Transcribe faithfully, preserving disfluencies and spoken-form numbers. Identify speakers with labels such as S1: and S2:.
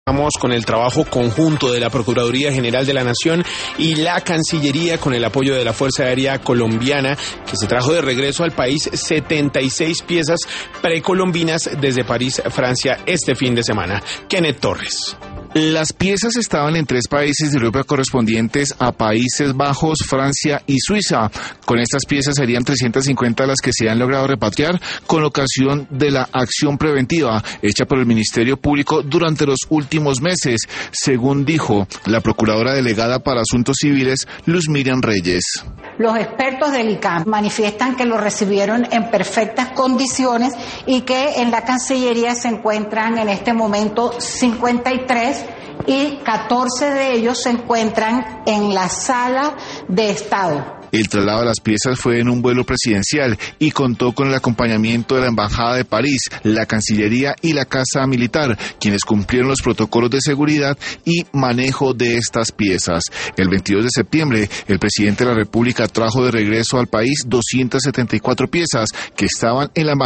S1: Vamos con el trabajo conjunto de la Procuraduría General de la Nación y la Cancillería con el apoyo de la Fuerza Aérea Colombiana, que se trajo de regreso al país setenta y seis piezas precolombinas desde París, Francia, este fin de semana. Kenneth Torres.
S2: Las piezas estaban en tres países de Europa correspondientes a Países Bajos, Francia y Suiza. Con estas piezas serían trescientas cincuenta las que se han logrado repatriar con ocasión de la acción preventiva hecha por el Ministerio Público durante los últimos meses, según dijo la Procuradora Delegada para Asuntos Civiles, Luz Miriam Reyes.
S3: Los expertos del I C A M manifiestan que lo recibieron en perfectas condiciones y que en la Cancillería se encuentran en este momento cincuenta y tres y catorce de ellos se encuentran en la sala de Estado.
S2: El traslado de las piezas fue en un vuelo presidencial y contó con el acompañamiento de la Embajada de París, la Cancillería y la Casa Militar, quienes cumplieron los protocolos de seguridad y manejo de estas piezas. El veintidós de septiembre, el presidente de la República trajo de regreso al país doscientas setenta y cuatro piezas que estaban en la Embajada